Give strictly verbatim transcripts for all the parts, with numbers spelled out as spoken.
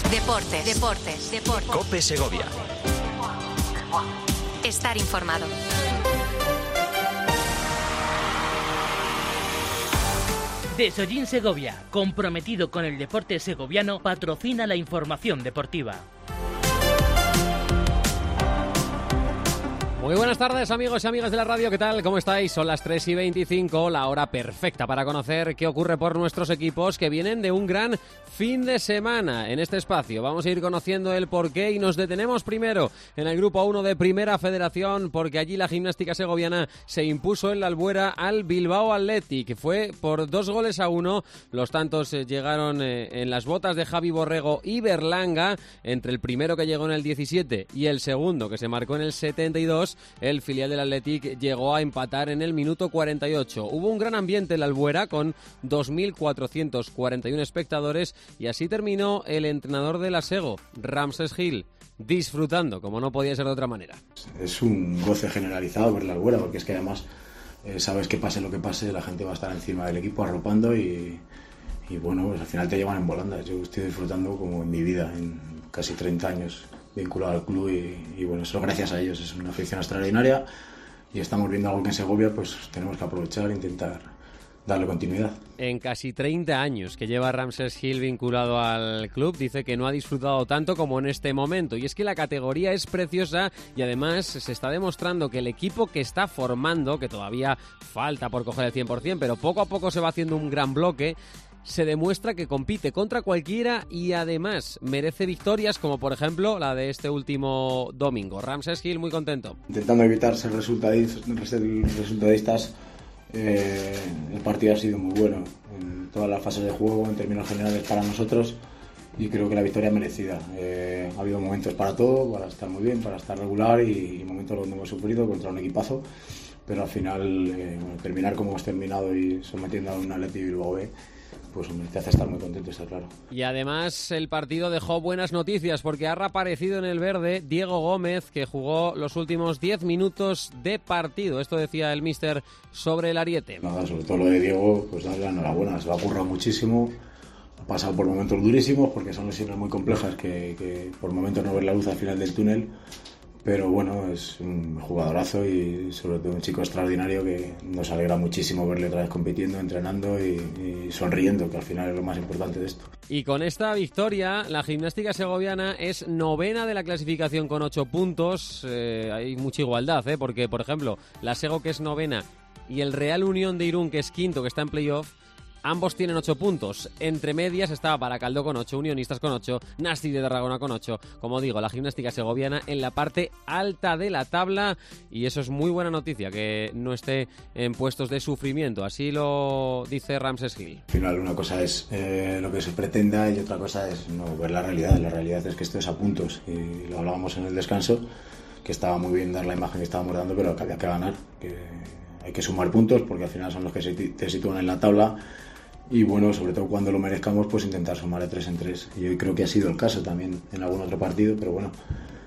Deportes, deportes, deportes. COPE Segovia. Estar informado. Deshollín Segovia, comprometido con el deporte segoviano, patrocina la información deportiva. Muy buenas tardes, amigos y amigas de la radio, ¿qué tal? ¿Cómo estáis? Son las tres y veinticinco, la hora perfecta para conocer qué ocurre por nuestros equipos que vienen de un gran fin de semana. En este espacio vamos a ir conociendo el porqué y nos detenemos primero en el grupo uno de Primera Federación, porque allí la gimnástica segoviana se impuso en la Albuera al Bilbao Athletic. Fue por dos goles a uno, los tantos llegaron en las botas de Javi Borrego y Berlanga. Entre el primero, que llegó en el diecisiete, y el segundo, que se marcó en el setenta y dos, el filial del Athletic llegó a empatar en el minuto cuarenta y ocho. Hubo un gran ambiente en la Albuera con dos mil cuatrocientos cuarenta y uno espectadores y así terminó el entrenador de la Sego, Ramses Gil, disfrutando, como no podía ser de otra manera. Es un goce generalizado ver la Albuera, porque es que además eh, sabes que pase lo que pase, la gente va a estar encima del equipo arropando y, y bueno, pues al final te llevan en volandas. Yo estoy disfrutando como en mi vida, en casi treinta años vinculado al club y, y bueno, eso gracias a ellos. Es una afición extraordinaria y estamos viendo algo que en Segovia pues tenemos que aprovechar e intentar darle continuidad. En casi treinta años que lleva Ramses Gil vinculado al club, dice que no ha disfrutado tanto como en este momento, y es que la categoría es preciosa y además se está demostrando que el equipo que está formando, que todavía falta por coger el cien por ciento, pero poco a poco se va haciendo un gran bloque, se demuestra que compite contra cualquiera y además merece victorias, como por ejemplo la de este último domingo. Ramses Gil muy contento. Intentando evitar ser resultadistas, resultadistas eh, el partido ha sido muy bueno en todas las fases de juego, en términos generales para nosotros, y creo que la victoria es merecida. Eh, ha habido momentos para todo, para estar muy bien, para estar regular, y, y momentos donde hemos sufrido contra un equipazo, pero al final eh, bueno, terminar como hemos terminado y sometiendo a un Athletic Bilbao B, pues hombre, te hace estar muy contento, está claro. Y además el partido dejó buenas noticias, porque ha reaparecido en el verde Diego Gómez, que jugó los últimos diez minutos de partido. Esto decía el míster sobre el ariete. Nada, sobre todo lo de Diego, pues darle la enhorabuena, se lo ha currado muchísimo, ha pasado por momentos durísimos, porque son lesiones muy complejas que, que por momentos no ven la luz al final del túnel. Pero bueno, es un jugadorazo y sobre todo un chico extraordinario que nos alegra muchísimo verle otra vez compitiendo, entrenando y, y sonriendo, que al final es lo más importante de esto. Y con esta victoria, la gimnástica segoviana es novena de la clasificación con ocho puntos. Eh, hay mucha igualdad, ¿eh? Porque, por ejemplo, la Sego, que es novena, y el Real Unión de Irún, que es quinto, que está en playoff, ambos tienen ocho puntos. Entre medias está Baracaldo con ocho, Unionistas con ocho, Nasti de Tarragona con ocho. Como digo, la gimnástica segoviana en la parte alta de la tabla, y eso es muy buena noticia, que no esté en puestos de sufrimiento. Así lo dice Ramses Gil. Al final una cosa es eh, lo que se pretenda y otra cosa es no ver la realidad. La realidad es que esto es a puntos, y lo hablábamos en el descanso, que estaba muy bien dar la imagen que estábamos dando, pero que había que ganar, que hay que sumar puntos porque al final son los que se te sitúan en la tabla. Y bueno, sobre todo cuando lo merezcamos, pues intentar sumar de tres en tres. Y hoy creo que ha sido el caso también en algún otro partido, pero bueno,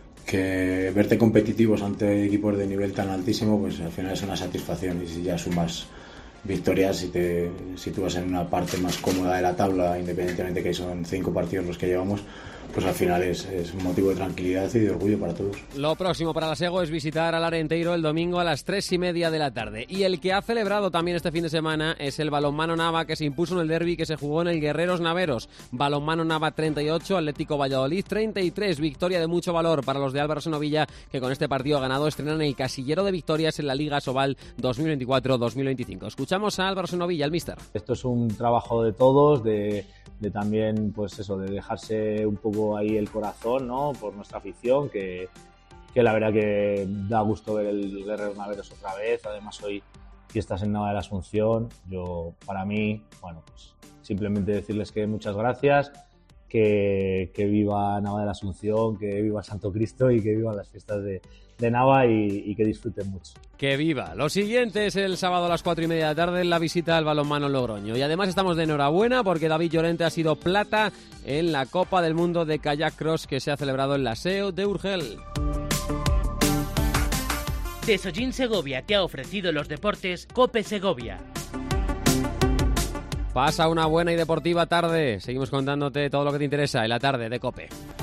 que verte competitivos ante equipos de nivel tan altísimo, pues al final es una satisfacción. Y si ya sumas victorias y te sitúas en una parte más cómoda de la tabla, independientemente que son cinco partidos los que llevamos, pues al final es, es un motivo de tranquilidad y de orgullo para todos. Lo próximo para la Sego es visitar al Arenteiro el domingo a las tres y media de la tarde. Y el que ha celebrado también este fin de semana es el Balonmano Nava, que se impuso en el derbi que se jugó en el Guerreros Naveros. Balonmano Nava treinta y ocho, Atlético Valladolid treinta y tres. Victoria de mucho valor para los de Álvaro Senovilla, que con este partido ganado estrenan el casillero de victorias en la Liga Sobal dos mil veinticuatro dos mil veinticinco. Escuchamos a Álvaro Senovilla, el míster. Esto es un trabajo de todos, de, de también, pues eso, de dejarse un poco ahí el corazón, ¿no? Por nuestra afición, que, que la verdad que da gusto ver el Guerreros Naveros otra vez. Además hoy fiestas en Nava de la Asunción. Yo, para mí, bueno, pues simplemente decirles que muchas gracias, que, que viva Nava de la Asunción, que viva Santo Cristo y que vivan las fiestas de, de Nava y, y que disfruten mucho. ¡Que viva! Lo siguiente es el sábado a las cuatro y media de la tarde, la visita al balonmano Logroño. Y además estamos de enhorabuena porque David Llorente ha sido plata en la Copa del Mundo de Kayak Cross que se ha celebrado en la S E O de Urgel. Deshollín Segovia te ha ofrecido los deportes COPE Segovia. Pasa una buena y deportiva tarde. Seguimos contándote todo lo que te interesa en la tarde de COPE.